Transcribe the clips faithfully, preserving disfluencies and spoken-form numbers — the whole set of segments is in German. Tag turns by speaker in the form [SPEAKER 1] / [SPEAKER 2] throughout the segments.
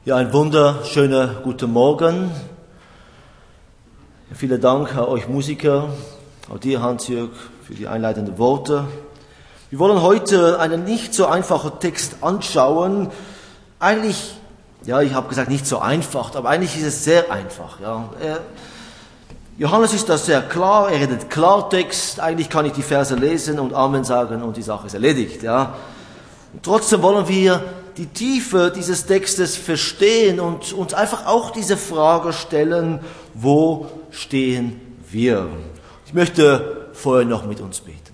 [SPEAKER 1] Ja, ein wunderschöner guten Morgen. Vielen Dank an euch Musiker, auch dir Hans-Jörg, für die einleitenden Worte. Wir wollen heute einen nicht so einfachen Text anschauen. Eigentlich, ja, ich habe gesagt nicht so einfach, aber eigentlich ist es sehr einfach. Ja. Er, Johannes ist da sehr klar, er redet Klartext. Eigentlich kann ich die Verse lesen und Amen sagen und die Sache ist erledigt. Ja. Und trotzdem wollen wir die Tiefe dieses Textes verstehen und uns einfach auch diese Frage stellen, wo stehen wir? Ich möchte vorher noch mit uns beten.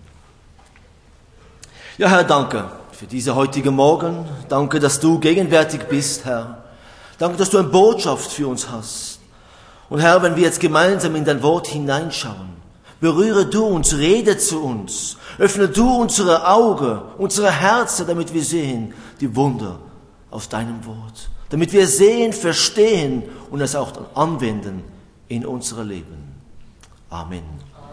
[SPEAKER 1] Ja, Herr, danke für diese heutige Morgen. Danke, dass du gegenwärtig bist, Herr. Danke, dass du eine Botschaft für uns hast. Und Herr, wenn wir jetzt gemeinsam in dein Wort hineinschauen, berühre du uns, rede zu uns, öffne du unsere Augen, unsere Herzen, damit wir sehen die Wunder aus deinem Wort, damit wir sehen, verstehen und es auch dann anwenden in unserem Leben. Amen.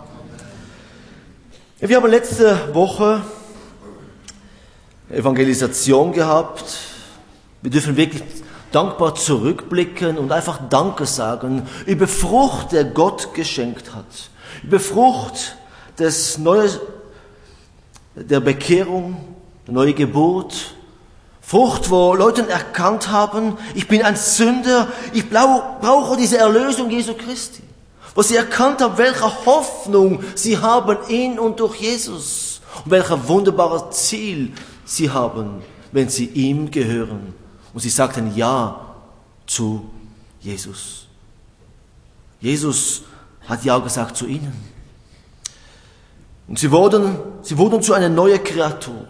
[SPEAKER 1] Wir haben letzte Woche Evangelisation gehabt. Wir dürfen wirklich dankbar zurückblicken und einfach Danke sagen über Frucht, der Gott geschenkt hat. Über Frucht des Neue, der Bekehrung, der neue Geburt. Frucht, wo Leute erkannt haben, ich bin ein Sünder, ich brauche diese Erlösung Jesu Christi. Wo sie erkannt haben, welche Hoffnung sie haben in und durch Jesus. Und welches wunderbares Ziel sie haben, wenn sie ihm gehören. Und sie sagten Ja zu Jesus. Jesus hat Ja gesagt zu ihnen. Und sie wurden, sie wurden zu einer neuen Kreatur.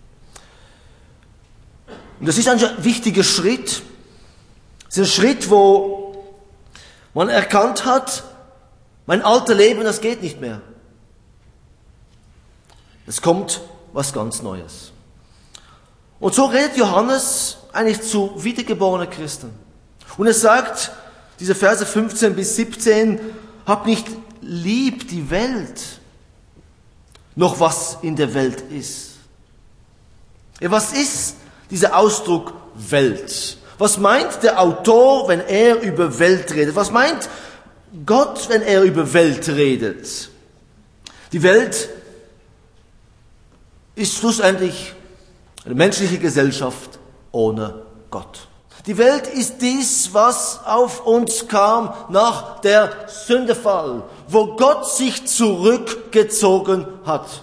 [SPEAKER 1] Und das ist ein wichtiger Schritt. Es ist ein Schritt, wo man erkannt hat, mein altes Leben, das geht nicht mehr. Es kommt was ganz Neues. Und so redet Johannes eigentlich zu wiedergeborenen Christen. Und er sagt, diese Verse fünfzehn bis siebzehn, habt nicht lieb die Welt, noch was in der Welt ist. Ja, was ist dieser Ausdruck Welt? Was meint der Autor, wenn er über Welt redet? Was meint Gott, wenn er über Welt redet? Die Welt ist schlussendlich eine menschliche Gesellschaft ohne Gott. Die Welt ist dies, was auf uns kam nach der Sündefall, wo Gott sich zurückgezogen hat.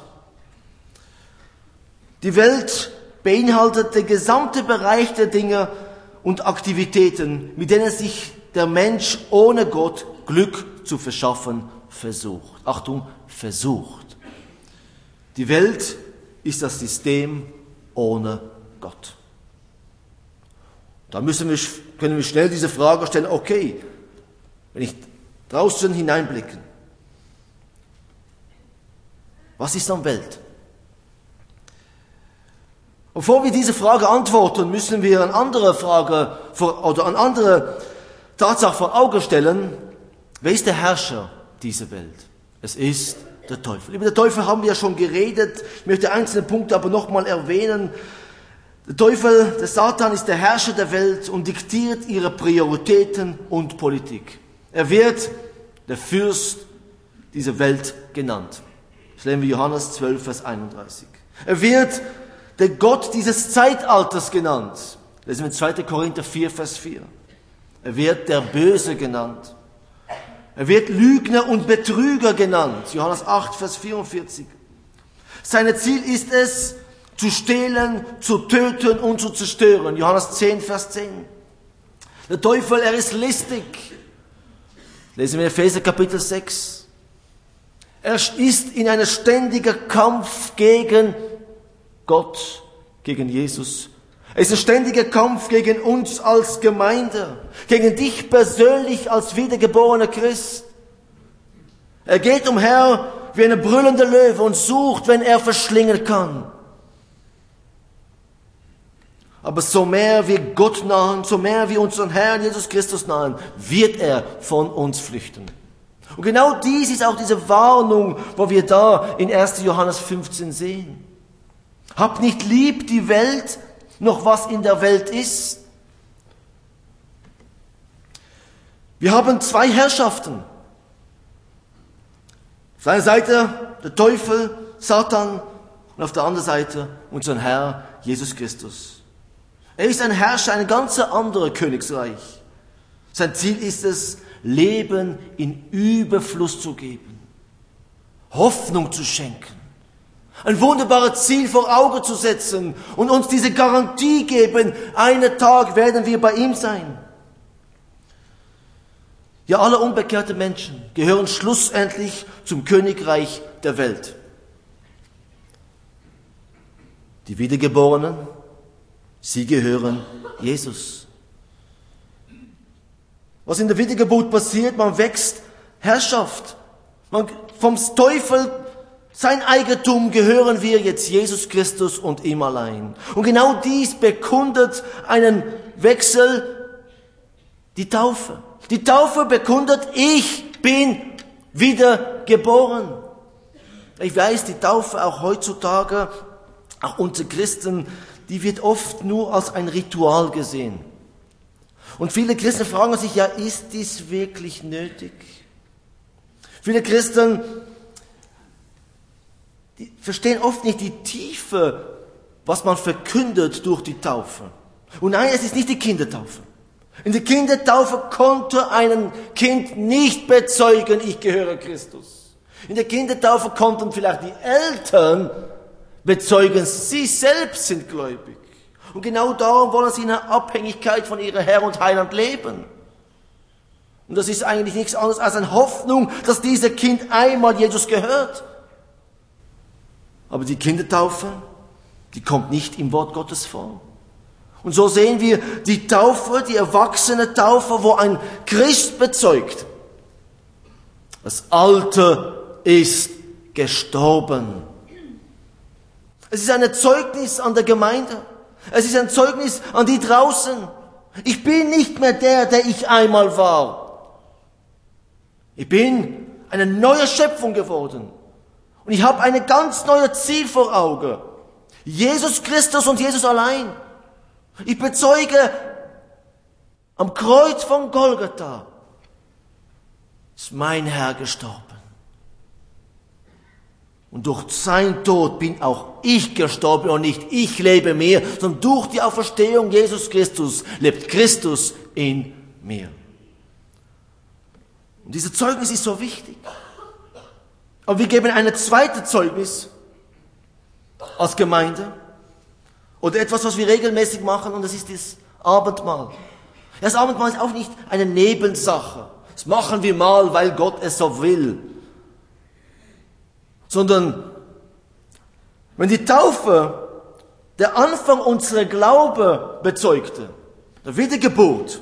[SPEAKER 1] Die Welt beinhaltet der gesamte Bereich der Dinge und Aktivitäten, mit denen sich der Mensch ohne Gott Glück zu verschaffen versucht. Achtung, versucht. Die Welt ist das System ohne Gott. Da müssen wir, können wir schnell diese Frage stellen, okay, wenn ich draußen hineinblicke, was ist dann Welt? Bevor wir diese Frage antworten, müssen wir eine andere Frage vor, oder eine andere Tatsache vor Augen stellen. Wer ist der Herrscher dieser Welt? Es ist der Teufel. Über den Teufel haben wir ja schon geredet. Ich möchte einzelne Punkte aber nochmal erwähnen. Der Teufel, der Satan, ist der Herrscher der Welt und diktiert ihre Prioritäten und Politik. Er wird der Fürst dieser Welt genannt. Das lesen wir Johannes zwölf, Vers einunddreißig. Er wird der Gott dieses Zeitalters genannt. Lesen wir zweiter Korinther vier, Vers vier. Er wird der Böse genannt. Er wird Lügner und Betrüger genannt. Johannes acht, Vers vierundvierzig. Sein Ziel ist es, zu stehlen, zu töten und zu zerstören. Johannes zehn, Vers zehn. Der Teufel, er ist listig. Lesen wir Epheser Kapitel sechs. Er ist in einem ständigen Kampf gegen Gott, gegen Jesus. Es ist ein ständiger Kampf gegen uns als Gemeinde, gegen dich persönlich als wiedergeborener Christ. Er geht umher wie eine brüllende Löwe und sucht, wenn er verschlingen kann. Aber so mehr wir Gott nahen, so mehr wir unseren Herrn Jesus Christus nahen, wird er von uns flüchten. Und genau dies ist auch diese Warnung, wo wir da in erster Johannes fünfzehn sehen. Habt nicht lieb die Welt, noch was in der Welt ist. Wir haben zwei Herrschaften. Auf der einen Seite der Teufel, Satan, und auf der anderen Seite unser Herr Jesus Christus. Er ist ein Herrscher, ein ganz anderes Königsreich. Sein Ziel ist es, Leben in Überfluss zu geben, Hoffnung zu schenken, ein wunderbares Ziel vor Augen zu setzen und uns diese Garantie geben, einen Tag werden wir bei ihm sein. Ja, alle unbekehrten Menschen gehören schlussendlich zum Königreich der Welt. Die Wiedergeborenen, sie gehören Jesus. Was in der Wiedergeburt passiert, man wächst Herrschaft. Man, vom Teufel, sein Eigentum gehören wir jetzt Jesus Christus und ihm allein. Und genau dies bekundet einen Wechsel, die Taufe. Die Taufe bekundet, ich bin wiedergeboren. Ich weiß, die Taufe auch heutzutage, auch unter Christen, die wird oft nur als ein Ritual gesehen. Und viele Christen fragen sich, ja, ist dies wirklich nötig? Viele Christen, die verstehen oft nicht die Tiefe, was man verkündet durch die Taufe. Und nein, es ist nicht die Kindertaufe. In der Kindertaufe konnte ein Kind nicht bezeugen, ich gehöre Christus. In der Kindertaufe konnten vielleicht die Eltern bezeugen, sie selbst sind gläubig. Und genau darum wollen sie in der Abhängigkeit von ihrem Herr und Heiland leben. Und das ist eigentlich nichts anderes als eine Hoffnung, dass dieser Kind einmal Jesus gehört. Aber die Kindertaufe, die kommt nicht im Wort Gottes vor. Und so sehen wir die Taufe, die erwachsene Taufe, wo ein Christ bezeugt: Das Alte ist gestorben. Es ist ein Zeugnis an der Gemeinde. Es ist ein Zeugnis an die draußen. Ich bin nicht mehr der, der ich einmal war. Ich bin eine neue Schöpfung geworden. Und ich habe ein ganz neues Ziel vor Augen. Jesus Christus und Jesus allein. Ich bezeuge, am Kreuz von Golgatha ist mein Herr gestorben. Und durch seinen Tod bin auch ich gestorben und nicht ich lebe mehr, sondern durch die Auferstehung Jesus Christus lebt Christus in mir. Und dieses Zeugnis ist so wichtig. Aber wir geben ein zweites Zeugnis als Gemeinde oder etwas, was wir regelmäßig machen, und das ist das Abendmahl. Das Abendmahl ist auch nicht eine Nebensache. Das machen wir mal, weil Gott es so will. Sondern wenn die Taufe der Anfang unserer Glaube bezeugte, der Wiedergeburt,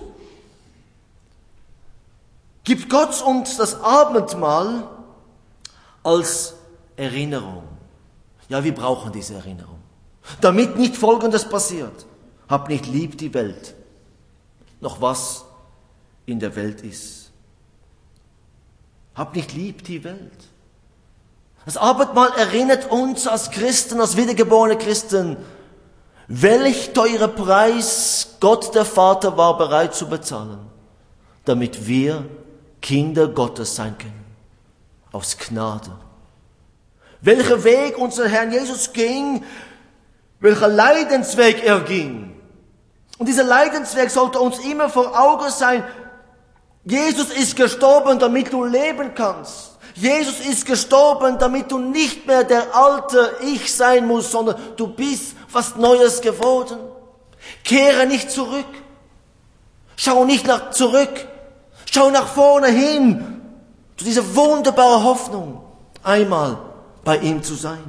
[SPEAKER 1] gibt Gott uns das Abendmahl als Erinnerung. Ja, wir brauchen diese Erinnerung. Damit nicht Folgendes passiert: Habt nicht lieb die Welt, noch was in der Welt ist. Habt nicht lieb die Welt. Das Abendmahl erinnert uns als Christen, als wiedergeborene Christen, welch teurer Preis Gott der Vater war bereit zu bezahlen, damit wir Kinder Gottes sein können. Aus Gnade. Welcher Weg unser Herr Jesus ging, welcher Leidensweg er ging. Und dieser Leidensweg sollte uns immer vor Augen sein. Jesus ist gestorben, damit du leben kannst. Jesus ist gestorben, damit du nicht mehr der alte Ich sein musst, sondern du bist was Neues geworden. Kehre nicht zurück. Schau nicht nach zurück. Schau nach vorne hin. Zu dieser wunderbaren Hoffnung, einmal bei ihm zu sein.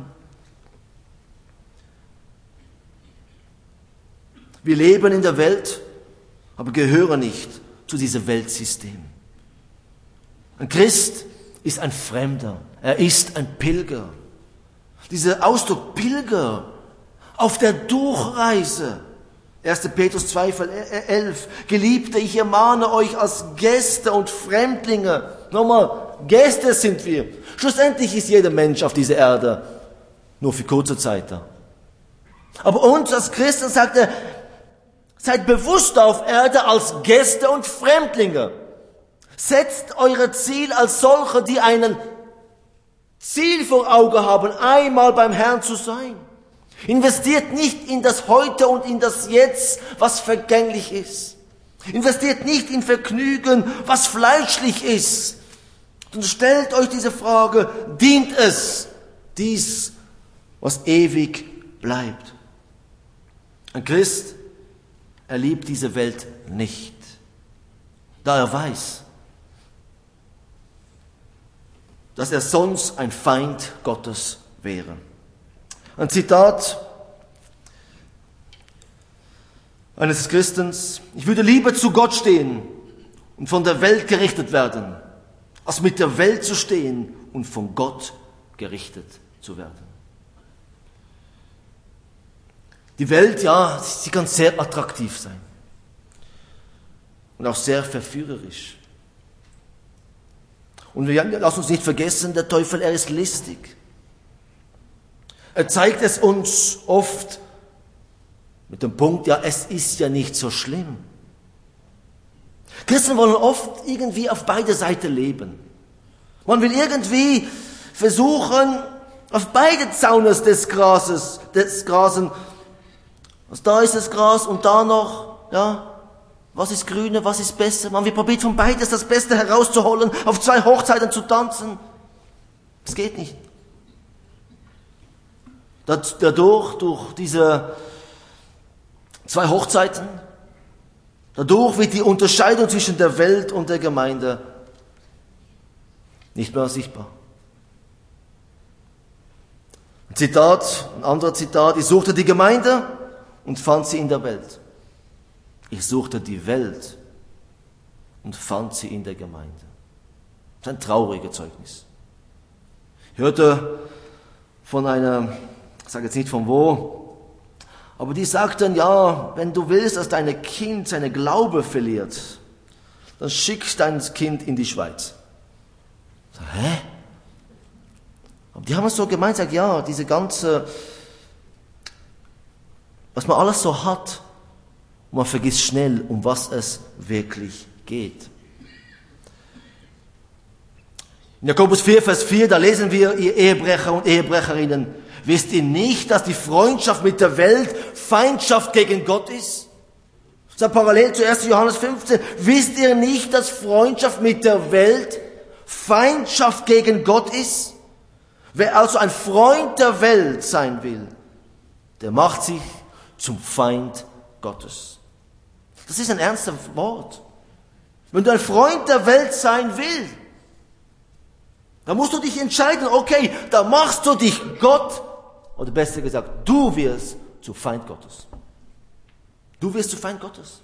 [SPEAKER 1] Wir leben in der Welt, aber gehören nicht zu diesem Weltsystem. Ein Christ ist ein Fremder. Er ist ein Pilger. Dieser Ausdruck Pilger auf der Durchreise. erster Petrus zwei, elf. Geliebte, ich ermahne euch als Gäste und Fremdlinge. Nochmal, Gäste sind wir. Schlussendlich ist jeder Mensch auf dieser Erde nur für kurze Zeit da. Aber uns als Christen sagt er, seid bewusst auf Erde als Gäste und Fremdlinge. Setzt eure Ziel als solche, die einen Ziel vor Augen haben, einmal beim Herrn zu sein. Investiert nicht in das Heute und in das Jetzt, was vergänglich ist. Investiert nicht in Vergnügen, was fleischlich ist. Und stellt euch diese Frage, dient es dies, was ewig bleibt? Ein Christ, er liebt diese Welt nicht, da er weiß, dass er sonst ein Feind Gottes wäre. Ein Zitat eines Christens: Ich würde lieber zu Gott stehen und von der Welt gerichtet werden, als mit der Welt zu stehen und von Gott gerichtet zu werden. Die Welt, ja, sie kann sehr attraktiv sein und auch sehr verführerisch. Und wir lassen uns nicht vergessen, der Teufel, er ist listig. Er zeigt es uns oft mit dem Punkt, ja, es ist ja nicht so schlimm. Christen wollen oft irgendwie auf beide Seiten leben. Man will irgendwie versuchen, auf beide Zaunes des Grases, des Grasen, also da ist das Gras und da noch, ja, was ist grüner, was ist besser? Man, wir probiert von beides das Beste herauszuholen, auf zwei Hochzeiten zu tanzen. Das geht nicht. Dadurch, durch diese zwei Hochzeiten, dadurch wird die Unterscheidung zwischen der Welt und der Gemeinde nicht mehr sichtbar. Ein Zitat, ein anderer Zitat: Ich suchte die Gemeinde und fand sie in der Welt. Ich suchte die Welt und fand sie in der Gemeinde. Das ist ein trauriges Zeugnis. Ich hörte von einer, ich sage jetzt nicht von wo, aber die sagten, ja, wenn du willst, dass dein Kind seine Glaube verliert, dann schick dein Kind in die Schweiz. Ich sage, hä? Aber die haben es so gemeint, sagt, ja, diese ganze, was man alles so hat, und man vergisst schnell, um was es wirklich geht. In Jakobus vier, Vers vier, da lesen wir, ihr Ehebrecher und Ehebrecherinnen, wisst ihr nicht, dass die Freundschaft mit der Welt Feindschaft gegen Gott ist? Das ist ja parallel zu ersten Johannes fünfzehn. Wisst ihr nicht, dass Freundschaft mit der Welt Feindschaft gegen Gott ist? Wer also ein Freund der Welt sein will, der macht sich zum Feind Gottes. Das ist ein ernstes Wort. Wenn du ein Freund der Welt sein willst, dann musst du dich entscheiden, okay, da machst du dich Gott, oder besser gesagt, du wirst zu Feind Gottes. Du wirst zu Feind Gottes.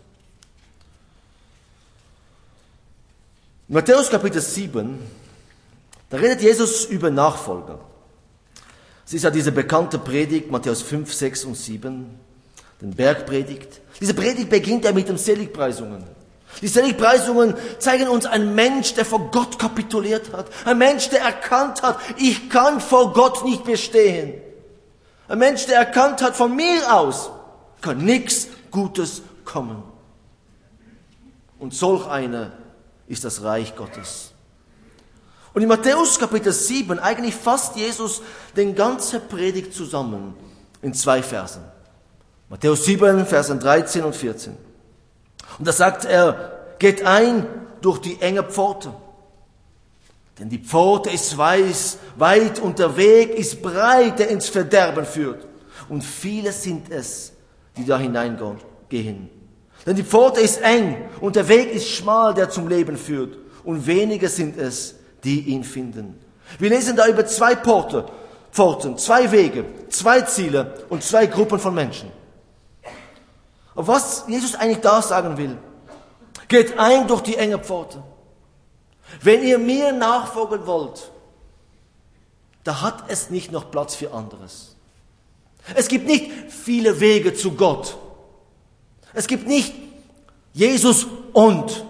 [SPEAKER 1] In Matthäus Kapitel sieben, da redet Jesus über Nachfolger. Es ist ja diese bekannte Predigt, Matthäus fünf, sechs und sieben, den Bergpredigt. Diese Predigt beginnt ja mit den Seligpreisungen. Die Seligpreisungen zeigen uns einen Mensch, der vor Gott kapituliert hat. Ein Mensch, der erkannt hat, ich kann vor Gott nicht bestehen. Ein Mensch, der erkannt hat, von mir aus kann nichts Gutes kommen. Und solch einer ist das Reich Gottes. Und in Matthäus Kapitel sieben, eigentlich fasst Jesus den ganzen Predigt zusammen in zwei Versen. Matthäus sieben, Versen dreizehn und vierzehn. Und da sagt er, geht ein durch die enge Pforte. Denn die Pforte ist weiß, weit und der Weg ist breit, der ins Verderben führt. Und viele sind es, die da hineingehen. Denn die Pforte ist eng und der Weg ist schmal, der zum Leben führt. Und wenige sind es, die ihn finden. Wir lesen da über zwei Porte, Pforten, zwei Wege, zwei Ziele und zwei Gruppen von Menschen. Aber was Jesus eigentlich da sagen will, geht ein durch die enge Pforte. Wenn ihr mir nachfolgen wollt, da hat es nicht noch Platz für anderes. Es gibt nicht viele Wege zu Gott. Es gibt nicht Jesus und,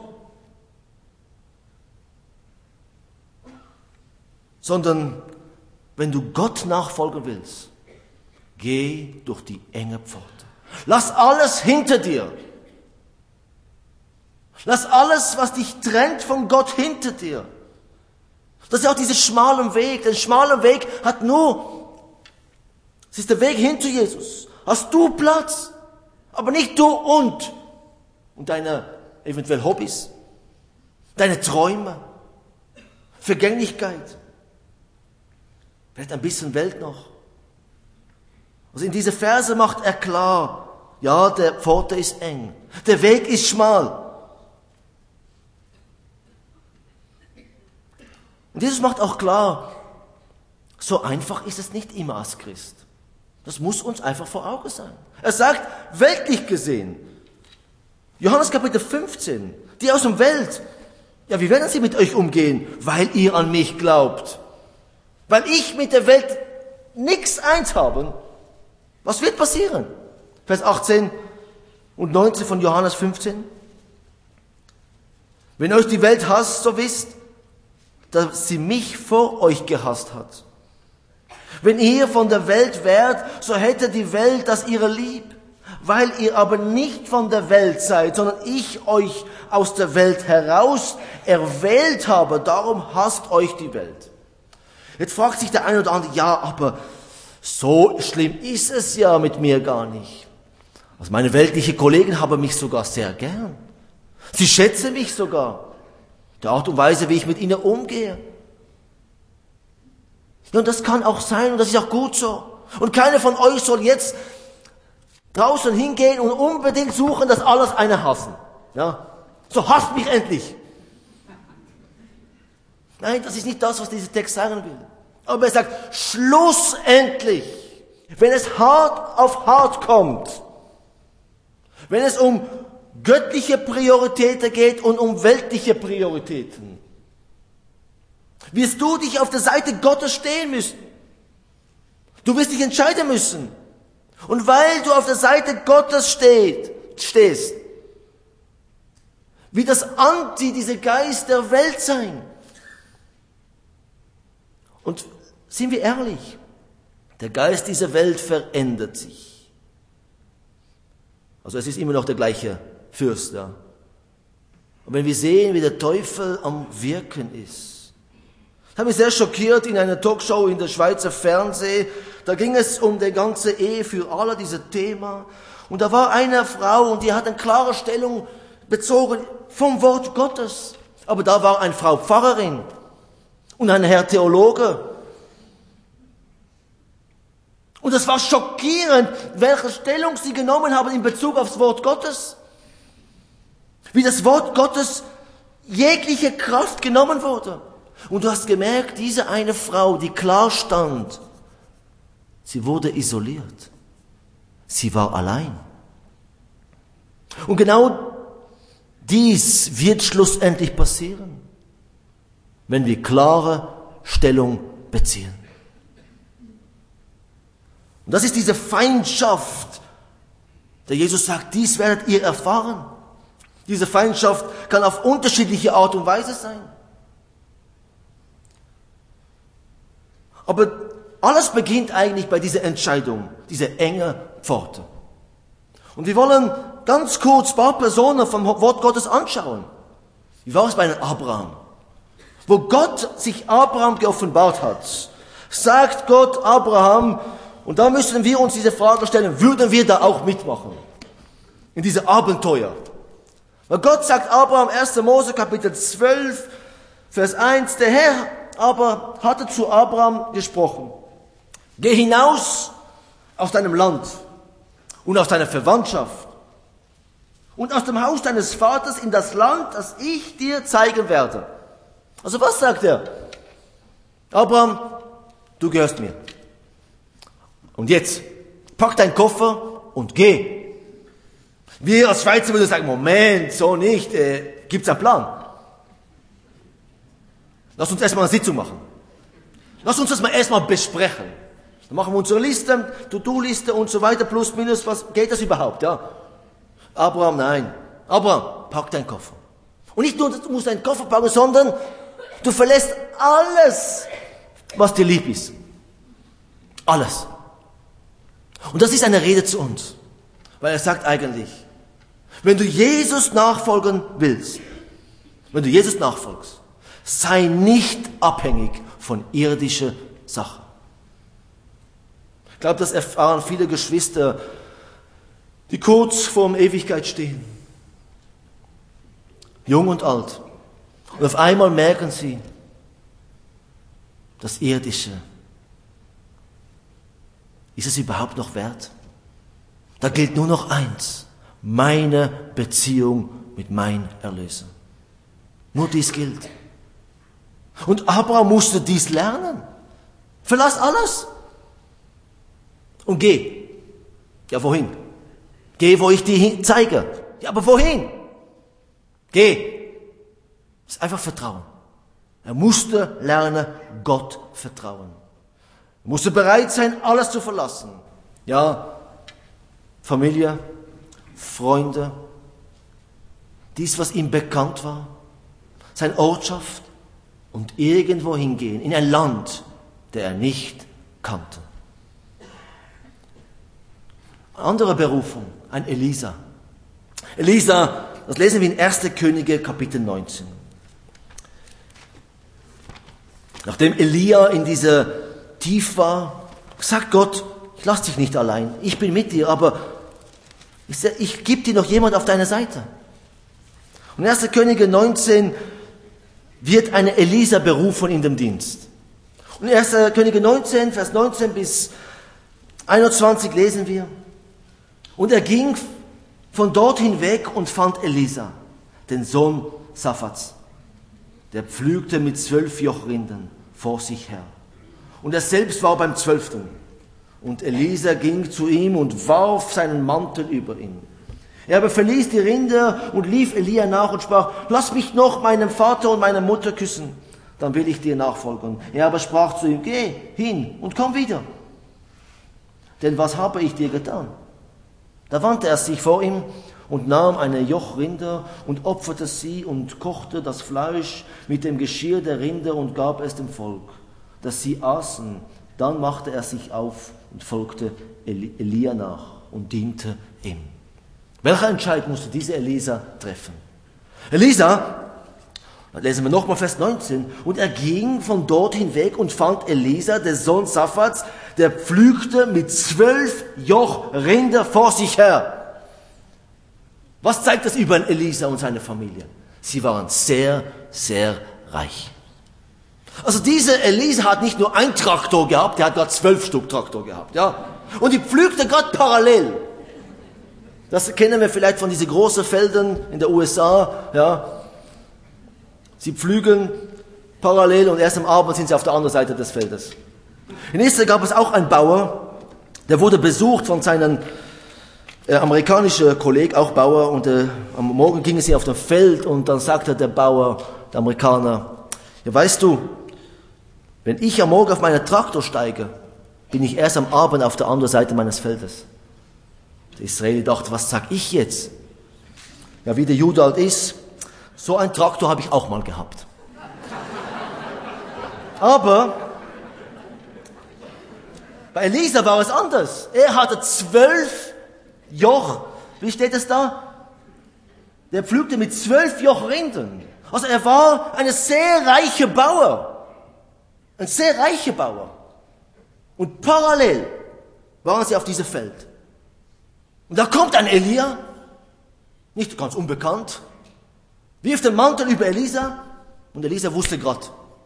[SPEAKER 1] sondern wenn du Gott nachfolgen willst, geh durch die enge Pforte. Lass alles hinter dir. Lass alles, was dich trennt von Gott, hinter dir. Das ist ja auch dieser schmale Weg. Den schmalen Weg hat nur, es ist der Weg hin zu Jesus. Hast du Platz, aber nicht du und, und deine eventuell Hobbys, deine Träume, Vergänglichkeit, vielleicht ein bisschen Welt noch. Also in diese Verse macht er klar, ja, der Pforte ist eng, der Weg ist schmal. Und Jesus macht auch klar, so einfach ist es nicht immer als Christ. Das muss uns einfach vor Augen sein. Er sagt, weltlich gesehen, Johannes Kapitel fünfzehn, die aus der Welt, ja, wie werden sie mit euch umgehen? Weil ihr an mich glaubt. Weil ich mit der Welt nichts eins habe. Was wird passieren? Vers achtzehn und neunzehn von Johannes fünfzehn. Wenn euch die Welt hasst, so wisst, dass sie mich vor euch gehasst hat. Wenn ihr von der Welt wärt, so hätte die Welt das ihre lieb. Weil ihr aber nicht von der Welt seid, sondern ich euch aus der Welt heraus erwählt habe, darum hasst euch die Welt. Jetzt fragt sich der eine oder andere, ja, aber so schlimm ist es ja mit mir gar nicht. Also meine weltlichen Kollegen haben mich sogar sehr gern. Sie schätzen mich sogar. Die Art und Weise, wie ich mit ihnen umgehe. Ja, und das kann auch sein und das ist auch gut so. Und keiner von euch soll jetzt draußen hingehen und unbedingt suchen, dass alles einer hassen. Ja? So, hasst mich endlich. Nein, das ist nicht das, was dieser Text sagen will. Aber er sagt, schlussendlich, wenn es hart auf hart kommt, wenn es um göttliche Prioritäten geht und um weltliche Prioritäten, wirst du dich auf der Seite Gottes stehen müssen. Du wirst dich entscheiden müssen. Und weil du auf der Seite Gottes steht, stehst, wird das Anti, dieser Geist der Welt sein. Und sind wir ehrlich, der Geist dieser Welt verändert sich. Also es ist immer noch der gleiche Fürst, ja. Und wenn wir sehen, wie der Teufel am Wirken ist, das hat mich sehr schockiert in einer Talkshow in der Schweizer Fernsehen. Da ging es um die ganze Ehe für alle, dieses Thema. Und da war eine Frau und die hat eine klare Stellung bezogen vom Wort Gottes. Aber da war eine Frau Pfarrerin und ein Herr Theologe. Und es war schockierend, welche Stellung sie genommen haben in Bezug aufs Wort Gottes. Wie das Wort Gottes jegliche Kraft genommen wurde. Und du hast gemerkt, diese eine Frau, die klar stand, sie wurde isoliert. Sie war allein. Und genau dies wird schlussendlich passieren, wenn wir klare Stellung beziehen. Und das ist diese Feindschaft, der Jesus sagt, dies werdet ihr erfahren. Diese Feindschaft kann auf unterschiedliche Art und Weise sein. Aber alles beginnt eigentlich bei dieser Entscheidung, dieser enge Pforte. Und wir wollen ganz kurz ein paar Personen vom Wort Gottes anschauen. Wie war es bei einem Abraham? Wo Gott sich Abraham geoffenbart hat, sagt Gott Abraham, und da müssen wir uns diese Frage stellen, würden wir da auch mitmachen? In diese Abenteuer. Weil Gott sagt Abraham, erster Mose Kapitel zwölf, Vers eins, der Herr aber hatte zu Abraham gesprochen, geh hinaus aus deinem Land und aus deiner Verwandtschaft und aus dem Haus deines Vaters in das Land, das ich dir zeigen werde. Also was sagt er? Abraham, du gehörst mir. Und jetzt, pack deinen Koffer und geh. Wir als Schweizer würden sagen, Moment, so nicht, äh, gibt's einen Plan? Lass uns erstmal eine Sitzung machen. Lass uns das mal erstmal besprechen. Dann machen wir unsere Liste, To-Do-Liste und so weiter, plus, minus, was, geht das überhaupt, ja? Abraham, nein. Abraham, pack deinen Koffer. Und nicht nur, du musst deinen Koffer packen, sondern du verlässt alles, was dir lieb ist. Alles. Und das ist eine Rede zu uns. Weil er sagt eigentlich, Wenn du Jesus nachfolgen willst, wenn du Jesus nachfolgst, sei nicht abhängig von irdischen Sachen. Ich glaube, das erfahren viele Geschwister, die kurz vorm Ewigkeit stehen. Jung und alt. Und auf einmal merken sie, das Irdische, ist es überhaupt noch wert? Da gilt nur noch eins, meine Beziehung mit meinem Erlöser. Nur dies gilt. Und Abraham musste dies lernen. Verlass alles und geh. Ja, wohin? Geh, wo ich dir zeige. Ja, aber wohin? Geh. Das ist einfach Vertrauen. Er musste lernen, Gott vertrauen. Er musste bereit sein, alles zu verlassen. Ja, Familie, Freunde, dies, was ihm bekannt war, seine Ortschaft und irgendwo hingehen, in ein Land, der er nicht kannte. Andere Berufung, ein Elisa. Elisa, das lesen wir in erster Könige, Kapitel neunzehn. Nachdem Elia in dieser Tief war, sagt Gott, ich lasse dich nicht allein, ich bin mit dir, aber ich, ich gebe dir noch jemand auf deiner Seite. Und in erster Könige neunzehn wird eine Elisa berufen in dem Dienst. Und in erster Könige neunzehn, Vers neunzehn bis einundzwanzig lesen wir, und er ging von dort hinweg und fand Elisa, den Sohn Saphats. Der pflügte mit zwölf Jochrindern vor sich her. Und er selbst war beim zwölften. Und Elisa ging zu ihm und warf seinen Mantel über ihn. Er aber verließ die Rinder und lief Elia nach und sprach, lass mich noch meinen Vater und meine Mutter küssen, dann will ich dir nachfolgen. Er aber sprach zu ihm, geh hin und komm wieder. Denn was habe ich dir getan? Da wandte er sich vor ihm und nahm eine Jochrinder und opferte sie und kochte das Fleisch mit dem Geschirr der Rinder und gab es dem Volk, dass sie aßen. Dann machte er sich auf und folgte Elia nach und diente ihm. Welcher Entscheid musste dieser Elisa treffen? Elisa, lesen wir nochmal Vers neunzehn, und er ging von dort hinweg und fand Elisa, der Sohn Saphats, der pflügte mit zwölf Jochrinder vor sich her. Was zeigt das über Elisa und seine Familie? Sie waren sehr, sehr reich. Also dieser Elisa hat nicht nur einen Traktor gehabt, der hat gerade zwölf Stück Traktor gehabt, ja. Und die pflügte gerade parallel. Das kennen wir vielleicht von diesen großen Feldern in der U S A, ja. Sie pflügen parallel und erst am Abend sind sie auf der anderen Seite des Feldes. In Israel gab es auch einen Bauer, der wurde besucht von seinem äh, amerikanischen Kollegen, auch Bauer, und äh, am Morgen gingen sie auf das Feld und dann sagte der Bauer, der Amerikaner, ja, weißt du, wenn ich am Morgen auf meinen Traktor steige, bin ich erst am Abend auf der anderen Seite meines Feldes. Der Israeli dachte, was sag ich jetzt? Ja, wie der Jude halt ist, so einen Traktor habe ich auch mal gehabt. Aber bei Elisa war es anders. Er hatte zwölf Joch. Wie steht es da? Der pflügte mit zwölf Jochrindern. Also er war ein sehr reicher Bauer. Ein sehr reicher Bauer. Und parallel waren sie auf diesem Feld. Und da kommt ein Elia, nicht ganz unbekannt, wirft den Mantel über Elisa und Elisa wusste gerade,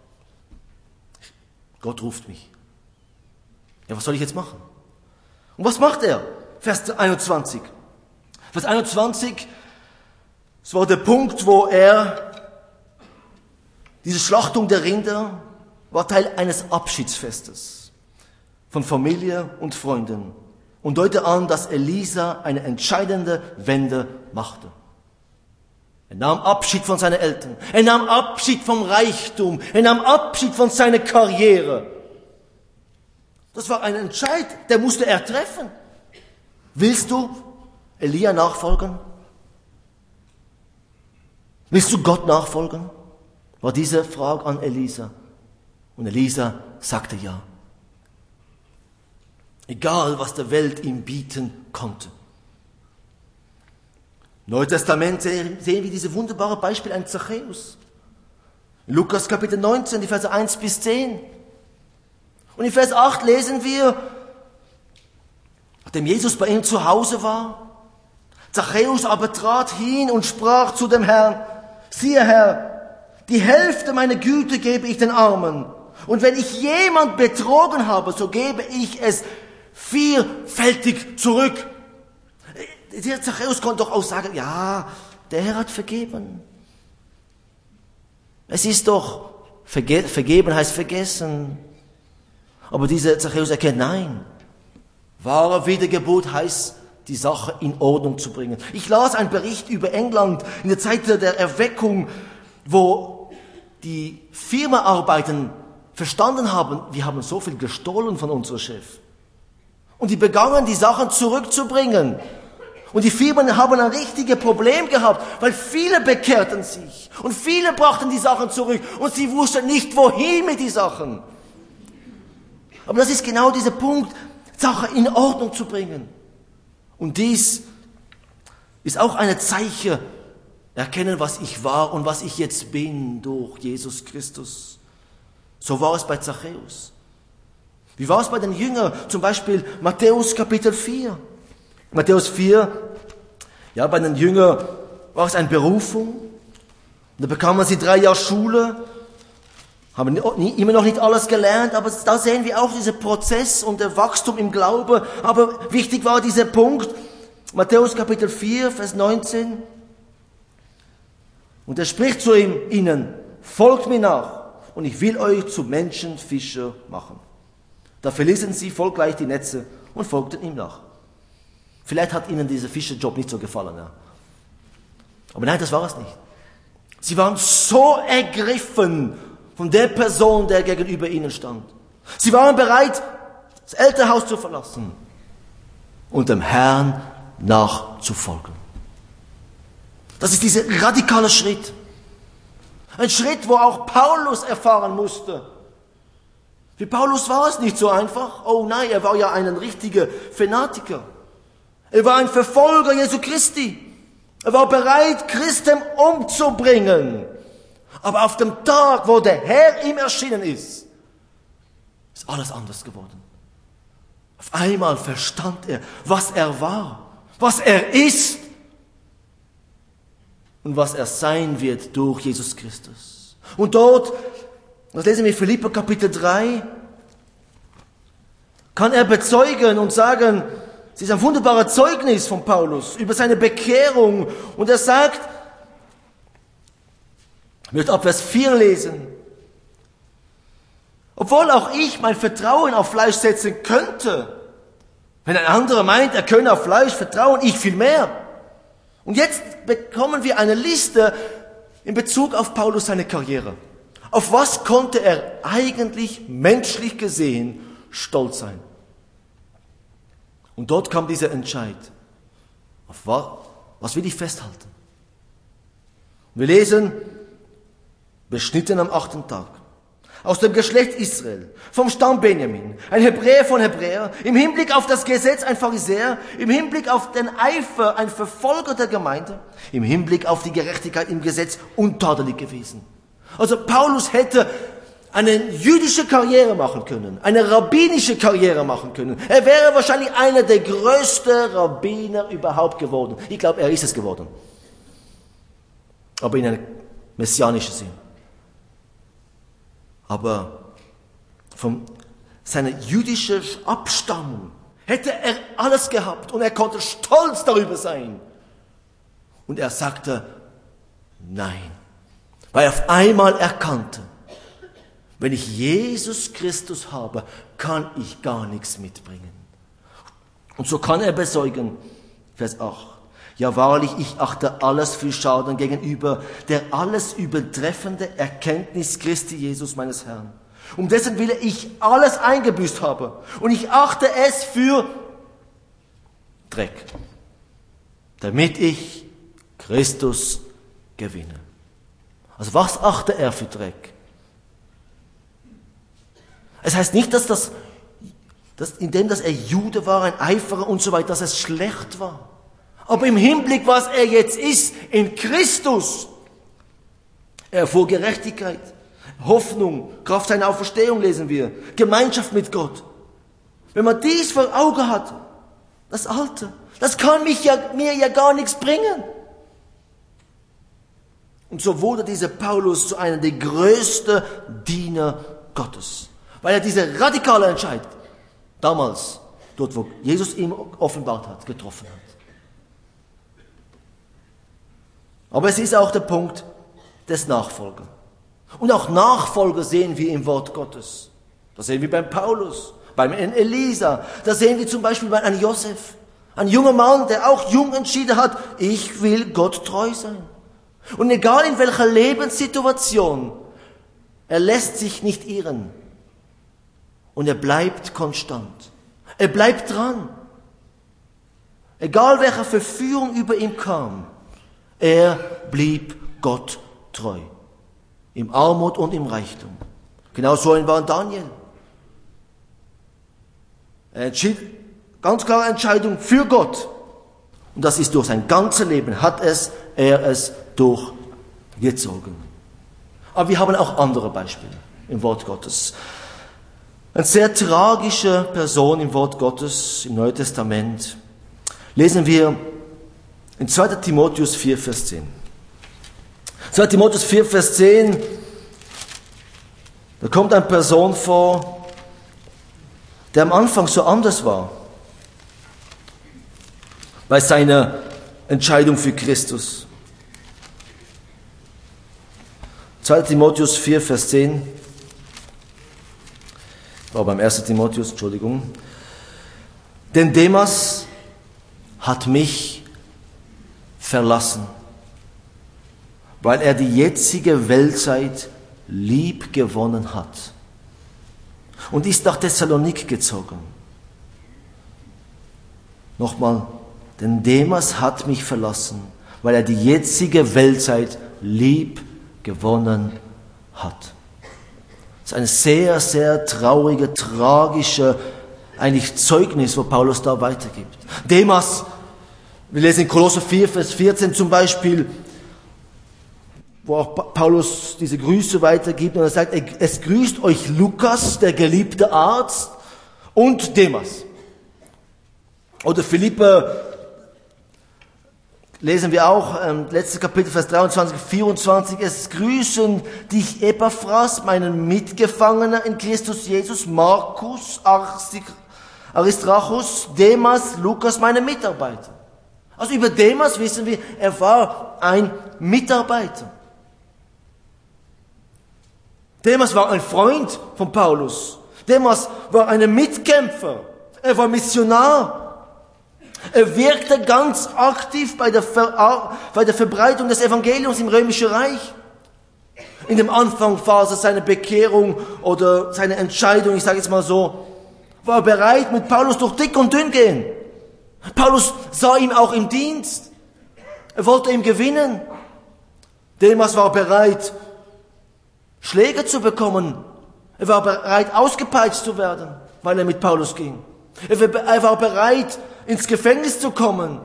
[SPEAKER 1] Gott ruft mich. Ja, was soll ich jetzt machen? Und was macht er? Vers einundzwanzig. Vers einundzwanzig, es war der Punkt, wo er, diese Schlachtung der Rinder war Teil eines Abschiedsfestes von Familie und Freunden und deutete an, dass Elisa eine entscheidende Wende machte. Er nahm Abschied von seinen Eltern, er nahm Abschied vom Reichtum, er nahm Abschied von seiner Karriere. Das war ein Entscheid, der musste er treffen. Willst du Elia nachfolgen? Willst du Gott nachfolgen? War diese Frage an Elisa. Und Elisa sagte ja. Egal, was der Welt ihm bieten konnte. Im Neuen Testament sehen wir diese wunderbare Beispiel eines Zachäus. In Lukas Kapitel neunzehn, die Verse eins bis zehn. Und in Vers acht lesen wir, nachdem Jesus bei ihm zu Hause war, Zachäus aber trat hin und sprach zu dem Herrn, siehe Herr, die Hälfte meiner Güte gebe ich den Armen. Und wenn ich jemand betrogen habe, so gebe ich es vierfältig zurück. Der Zachäus konnte doch auch sagen, ja, der Herr hat vergeben. Es ist doch, verge- vergeben heißt vergessen. Aber dieser Zachäus erkennt, nein, wahre Wiedergeburt heißt, die Sache in Ordnung zu bringen. Ich las einen Bericht über England in der Zeit der Erweckung, wo die Firmenarbeiter verstanden haben, wir haben so viel gestohlen von unserem Chef. Und die begannen, die Sachen zurückzubringen. Und die Firmen haben ein richtiges Problem gehabt, weil viele bekehrten sich. Und viele brachten die Sachen zurück. Und sie wussten nicht, wohin mit den Sachen. Aber das ist genau dieser Punkt, Sachen in Ordnung zu bringen. Und dies ist auch ein Zeichen, erkennen, was ich war und was ich jetzt bin durch Jesus Christus. So war es bei Zachäus. Wie war es bei den Jüngern? Zum Beispiel Matthäus Kapitel vier. Matthäus vier, ja, bei den Jüngern war es eine Berufung. Und da bekamen sie drei Jahre Schule, haben immer noch nicht alles gelernt, aber da sehen wir auch diesen Prozess und der Wachstum im Glauben. Aber wichtig war dieser Punkt, Matthäus Kapitel vier, Vers neunzehn. Und er spricht zu ihm, ihnen, folgt mir nach und ich will euch zu Menschenfischer machen. Da verließen sie folgreich die Netze und folgten ihm nach. Vielleicht hat ihnen dieser Fischerjob nicht so gefallen. Ja. Aber nein, das war es nicht. Sie waren so ergriffen von der Person, der gegenüber ihnen stand. Sie waren bereit, das Elternhaus zu verlassen und dem Herrn nachzufolgen. Das ist dieser radikale Schritt. Ein Schritt, wo auch Paulus erfahren musste. Für Paulus war es nicht so einfach. Oh nein, er war ja ein richtiger Fanatiker. Er war ein Verfolger Jesu Christi. Er war bereit, Christen umzubringen. Aber auf dem Tag, wo der Herr ihm erschienen ist, ist alles anders geworden. Auf einmal verstand er, was er war, was er ist und was er sein wird durch Jesus Christus. Und dort, das lesen wir in Philipper Kapitel drei, kann er bezeugen und sagen, es ist ein wunderbares Zeugnis von Paulus über seine Bekehrung. Und er sagt, ich möchte ab Vers vier lesen. Obwohl auch ich mein Vertrauen auf Fleisch setzen könnte. Wenn ein anderer meint, er könne auf Fleisch vertrauen, ich viel mehr. Und jetzt bekommen wir eine Liste in Bezug auf Paulus seine Karriere. Auf was konnte er eigentlich menschlich gesehen stolz sein? Und dort kam dieser Entscheid. Auf was, was will ich festhalten? Wir lesen, beschnitten am achten Tag, aus dem Geschlecht Israel, vom Stamm Benjamin, ein Hebräer von Hebräer, im Hinblick auf das Gesetz ein Pharisäer, im Hinblick auf den Eifer ein Verfolger der Gemeinde, im Hinblick auf die Gerechtigkeit im Gesetz untadelig gewesen. Also Paulus hätte eine jüdische Karriere machen können, eine rabbinische Karriere machen können. Er wäre wahrscheinlich einer der größten Rabbiner überhaupt geworden. Ich glaube, er ist es geworden. Aber in einem messianischen Sinn. Aber von seiner jüdischen Abstammung hätte er alles gehabt und er konnte stolz darüber sein. Und er sagte, nein, weil er auf einmal erkannte, wenn ich Jesus Christus habe, kann ich gar nichts mitbringen. Und so kann er bezeugen, Vers acht. Ja wahrlich, ich achte alles für Schaden gegenüber der alles übertreffende Erkenntnis Christi Jesus meines Herrn. Um dessen Willen ich alles eingebüßt habe. Und ich achte es für Dreck, damit ich Christus gewinne. Also was achte er für Dreck? Es heißt nicht, dass das, dass indem dass er Jude war, ein Eiferer und so weiter, dass es schlecht war. Aber im Hinblick, was er jetzt ist, in Christus, er erfuhr Gerechtigkeit, Hoffnung, Kraft seiner Auferstehung lesen wir, Gemeinschaft mit Gott. Wenn man dies vor Augen hat, das Alte, das kann mich ja, mir ja gar nichts bringen. Und so wurde dieser Paulus zu einem der größten Diener Gottes, weil er diese radikale Entscheidung damals, dort wo Jesus ihm offenbart hat, getroffen hat. Aber es ist auch der Punkt des Nachfolgers. Und auch Nachfolger sehen wir im Wort Gottes. Das sehen wir beim Paulus, beim Elisa. Das sehen wir zum Beispiel bei einem Josef. Ein junger Mann, der auch jung entschieden hat, ich will Gott treu sein. Und egal in welcher Lebenssituation, er lässt sich nicht irren. Und er bleibt konstant. Er bleibt dran. Egal welche Verführung über ihn kam, er blieb Gott treu. Im Armut und im Reichtum. Genauso war Daniel. Er entschied ganz klare Entscheidung für Gott. Und das ist durch sein ganzes Leben, hat es, er es durchgezogen. Aber wir haben auch andere Beispiele im Wort Gottes. Eine sehr tragische Person im Wort Gottes, im Neuen Testament, lesen wir in zweiter Timotheus vier, Vers zehn. zweiter Timotheus vier, Vers zehn, da kommt eine Person vor, der am Anfang so anders war, bei seiner Entscheidung für Christus. zweiter Timotheus vier, Vers zehn, war beim ersten Timotheus, Entschuldigung. Denn Demas hat mich verlassen, weil er die jetzige Weltzeit lieb gewonnen hat und ist nach Thessalonik gezogen. Nochmal, denn Demas hat mich verlassen, weil er die jetzige Weltzeit lieb gewonnen hat. Das ist ein sehr, sehr trauriger, tragischer, eigentlich Zeugnis, wo Paulus da weitergibt. Demas, wir lesen in Kolosser vier, Vers vierzehn zum Beispiel, wo auch Paulus diese Grüße weitergibt und er sagt, es grüßt euch Lukas, der geliebte Arzt, und Demas. Oder Philipper, lesen wir auch, ähm, letztes Kapitel, Vers dreiundzwanzig, vierundzwanzig, es grüßen dich Epaphras, meinen Mitgefangener in Christus Jesus, Markus, Aristarchus, Demas, Lukas, meine Mitarbeiter. Also über Demas wissen wir, er war ein Mitarbeiter. Demas war ein Freund von Paulus. Demas war ein Mitkämpfer. Er war Missionar. Er wirkte ganz aktiv bei der, Ver, bei der Verbreitung des Evangeliums im Römischen Reich. In der Anfangsphase seiner Bekehrung oder seiner Entscheidung, ich sage jetzt mal so, war er bereit, mit Paulus durch dick und dünn gehen. Paulus sah ihn auch im Dienst. Er wollte ihn gewinnen. Demas war bereit, Schläge zu bekommen. Er war bereit, ausgepeitscht zu werden, weil er mit Paulus ging. Er war bereit, ins Gefängnis zu kommen.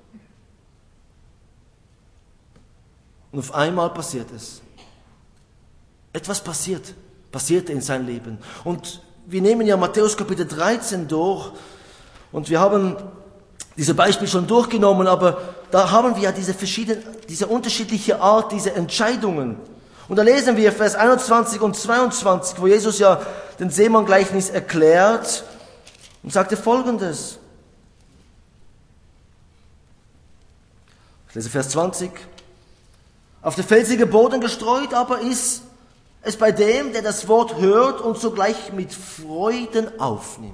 [SPEAKER 1] Und auf einmal passiert es. Etwas passiert, passierte in seinem Leben. Und wir nehmen ja Matthäus Kapitel dreizehn durch und wir haben diese Beispiele schon durchgenommen, aber da haben wir ja diese verschiedene, diese unterschiedliche Art, diese Entscheidungen. Und da lesen wir Vers einundzwanzig und zweiundzwanzig, wo Jesus ja den Seemann-Gleichnis erklärt und sagte Folgendes. Ich lese Vers zwanzig. Auf der felsige Boden gestreut aber ist es bei dem, der das Wort hört und sogleich mit Freuden aufnimmt.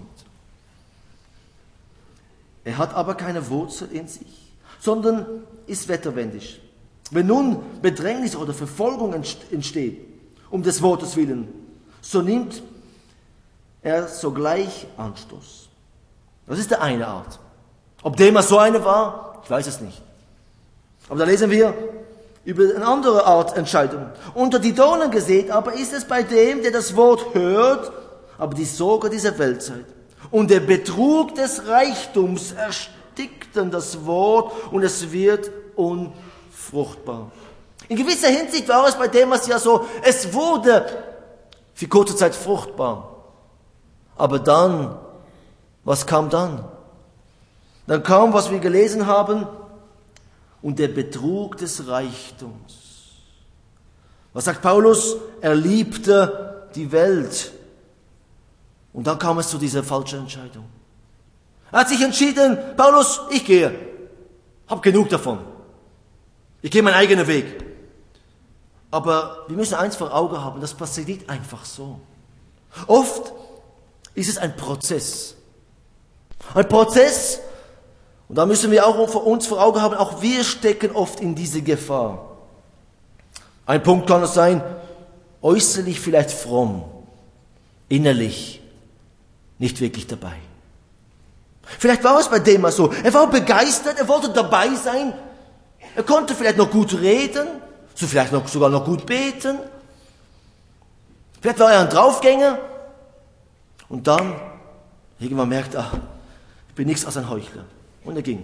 [SPEAKER 1] Er hat aber keine Wurzel in sich, sondern ist wetterwendig. Wenn nun Bedrängnis oder Verfolgung entsteht, um des Wortes willen, so nimmt er sogleich Anstoß. Das ist die eine Art. Ob Demas so eine war, ich weiß es nicht. Aber da lesen wir über eine andere Art Entscheidung. Unter die Dornen gesät aber ist es bei dem, der das Wort hört, aber die Sorge dieser Weltzeit und der Betrug des Reichtums verdickt das Wort und es wird unfruchtbar. In gewisser Hinsicht war es bei Demas ja so, es wurde für kurze Zeit fruchtbar. Aber dann, was kam dann? Dann kam, was wir gelesen haben, und der Betrug des Reichtums. Was sagt Paulus? Er liebte die Welt. Und dann kam es zu dieser falschen Entscheidung. Er hat sich entschieden, Paulus, ich gehe. Hab genug davon. Ich gehe meinen eigenen Weg. Aber wir müssen eins vor Augen haben, das passiert nicht einfach so. Oft ist es ein Prozess. Ein Prozess, und da müssen wir auch für uns vor Augen haben, auch wir stecken oft in diese Gefahr. Ein Punkt kann es sein, äußerlich vielleicht fromm, innerlich nicht wirklich dabei. Vielleicht war es bei Demas so, er war begeistert, er wollte dabei sein, er konnte vielleicht noch gut reden, so vielleicht noch, sogar noch gut beten. Vielleicht war er ein Draufgänger und dann irgendwann merkt er, ich bin nichts als ein Heuchler. Und er ging.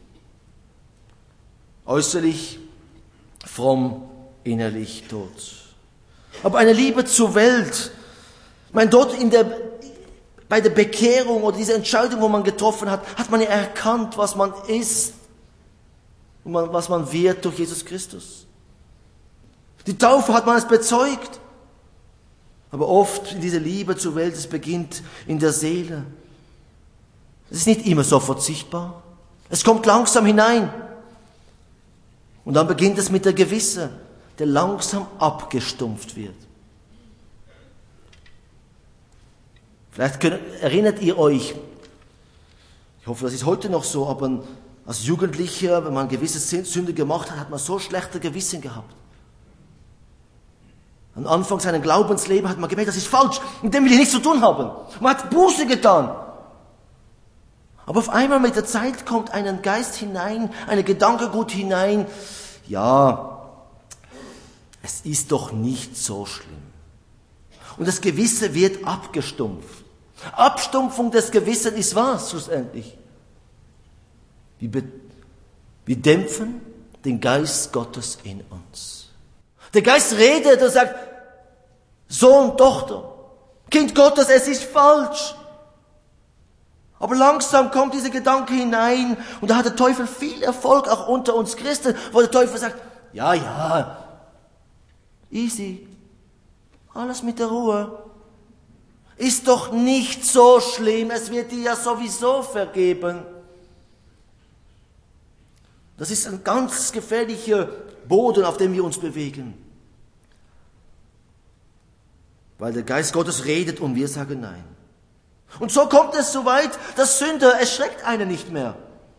[SPEAKER 1] Äußerlich fromm, innerlich tot. Aber eine Liebe zur Welt, ich meine, dort in der, bei der Bekehrung oder dieser Entscheidung, wo man getroffen hat, hat man ja erkannt, was man ist und man, was man wird durch Jesus Christus. Die Taufe hat man es bezeugt. Aber oft in dieser Liebe zur Welt, es beginnt in der Seele. Es ist nicht immer sofort sichtbar. Es kommt langsam hinein. Und dann beginnt es mit der Gewisse, der langsam abgestumpft wird. Vielleicht könnt, erinnert ihr euch, ich hoffe, das ist heute noch so, aber als Jugendlicher, wenn man gewisse Sünde gemacht hat, hat man so schlechte Gewissen gehabt. Am Anfang seines Glaubenslebens hat man gemerkt, das ist falsch, mit dem will ich nichts zu tun haben. Man hat Buße getan. Aber auf einmal mit der Zeit kommt ein Geist hinein, eine Gedankengut hinein. Ja, es ist doch nicht so schlimm. Und das Gewisse wird abgestumpft. Abstumpfung des Gewissens ist was schlussendlich? Wir, be- wir dämpfen den Geist Gottes in uns. Der Geist redet und sagt, Sohn, Tochter, Kind Gottes, es ist falsch. Aber langsam kommt dieser Gedanke hinein und da hat der Teufel viel Erfolg, auch unter uns Christen, wo der Teufel sagt, ja, ja, easy, alles mit der Ruhe. Ist doch nicht so schlimm, es wird dir ja sowieso vergeben. Das ist ein ganz gefährlicher Boden, auf dem wir uns bewegen. Weil der Geist Gottes redet und wir sagen nein. Und so kommt es so weit, dass Sünde erschreckt einen nicht mehr.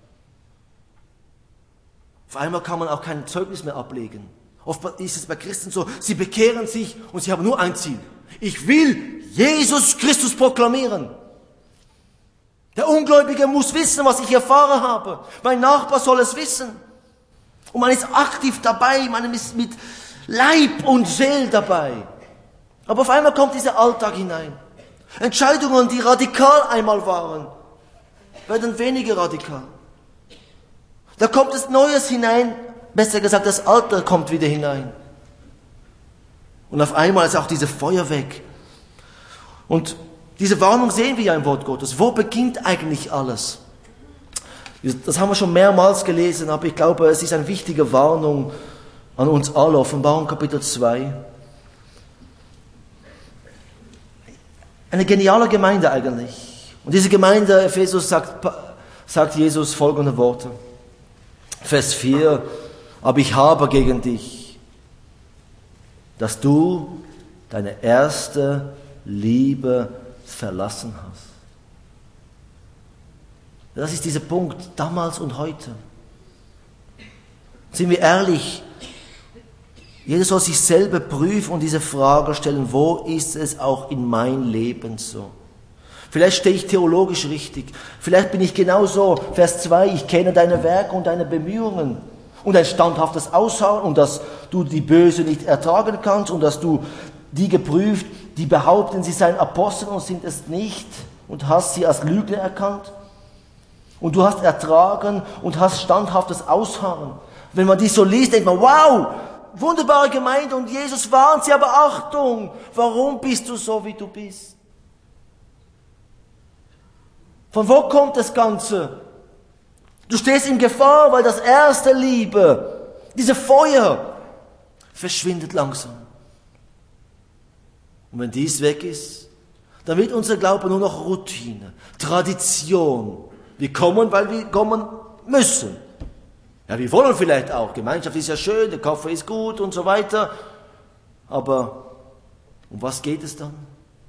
[SPEAKER 1] Auf einmal kann man auch kein Zeugnis mehr ablegen. Oft ist es bei Christen so, sie bekehren sich und sie haben nur ein Ziel. Ich will Jesus Christus proklamieren. Der Ungläubige muss wissen, was ich erfahren habe. Mein Nachbar soll es wissen. Und man ist aktiv dabei, man ist mit Leib und Seele dabei. Aber auf einmal kommt dieser Alltag hinein. Entscheidungen, die radikal einmal waren, werden weniger radikal. Da kommt es Neues hinein, besser gesagt, das Alter kommt wieder hinein. Und auf einmal ist auch dieses Feuer weg. Und diese Warnung sehen wir ja im Wort Gottes. Wo beginnt eigentlich alles? Das haben wir schon mehrmals gelesen, aber ich glaube, es ist eine wichtige Warnung an uns alle. Offenbarung Kapitel zwei. Eine geniale Gemeinde eigentlich. Und diese Gemeinde, Ephesus, sagt, sagt Jesus folgende Worte. Vers vier. Aber ich habe gegen dich, dass du deine erste Liebe verlassen hast. Das ist dieser Punkt, damals und heute. Sind wir ehrlich, jeder soll sich selber prüfen und diese Frage stellen, wo ist es auch in mein Leben so? Vielleicht stehe ich theologisch richtig, vielleicht bin ich genau so, Vers zwei, ich kenne deine Werke und deine Bemühungen und ein standhaftes Ausharren und dass du die Böse nicht ertragen kannst und dass du die geprüft, die behaupten, sie seien Apostel und sind es nicht und hast sie als Lügner erkannt. Und du hast ertragen und hast standhaftes Ausharren. Wenn man dies so liest, denkt man, wow, wunderbare Gemeinde und Jesus warnt sie, aber Achtung, warum bist du so, wie du bist? Von wo kommt das Ganze? Du stehst in Gefahr, weil das erste Liebe, diese Feuer, verschwindet langsam. Und wenn dies weg ist, dann wird unser Glaube nur noch Routine, Tradition. Wir kommen, weil wir kommen müssen. Ja, wir wollen vielleicht auch. Gemeinschaft ist ja schön, der Kaffee ist gut und so weiter. Aber um was geht es dann?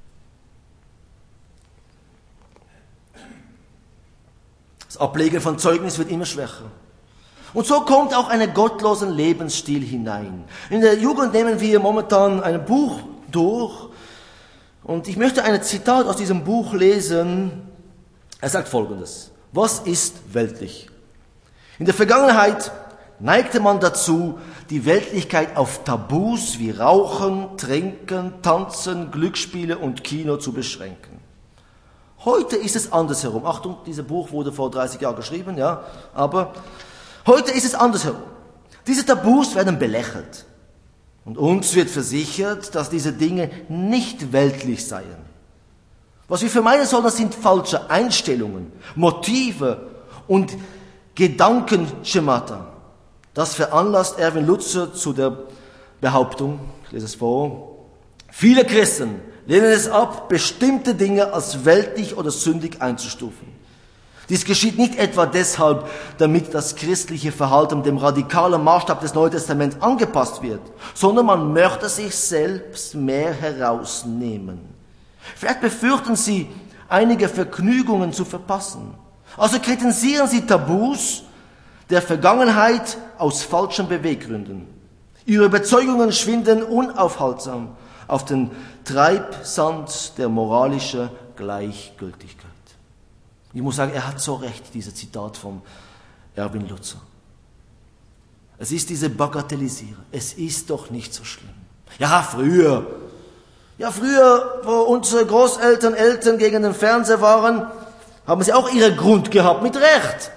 [SPEAKER 1] Das Ablegen von Zeugnis wird immer schwächer. Und so kommt auch ein gottlosen Lebensstil hinein. In der Jugend nehmen wir momentan ein Buch durch. Und ich möchte ein Zitat aus diesem Buch lesen. Er sagt Folgendes. Was ist weltlich? In der Vergangenheit neigte man dazu, die Weltlichkeit auf Tabus wie Rauchen, Trinken, Tanzen, Glücksspiele und Kino zu beschränken. Heute ist es andersherum. Achtung, dieses Buch wurde vor dreißig Jahren geschrieben, ja, aber heute ist es andersherum. Diese Tabus werden belächelt. Und uns wird versichert, dass diese Dinge nicht weltlich seien. Was wir vermeiden sollen, das sind falsche Einstellungen, Motive und Gedankenschemata. Das veranlasst Erwin Lutzer zu der Behauptung, ich lese es vor, viele Christen lehnen es ab, bestimmte Dinge als weltlich oder sündig einzustufen. Dies geschieht nicht etwa deshalb, damit das christliche Verhalten dem radikalen Maßstab des Neuen Testaments angepasst wird, sondern man möchte sich selbst mehr herausnehmen. Vielleicht befürchten sie, einige Vergnügungen zu verpassen. Also kritisieren sie Tabus der Vergangenheit aus falschen Beweggründen. Ihre Überzeugungen schwinden unaufhaltsam auf den Treibsand der moralischen Gleichgültigkeit. Ich muss sagen, er hat so recht, dieses Zitat von Erwin Lutzer. Es ist diese Bagatellisierung. Es ist doch nicht so schlimm. Ja, früher. Ja, früher, wo unsere Großeltern, Eltern gegen den Fernseher waren, haben sie auch ihren Grund gehabt, mit Recht.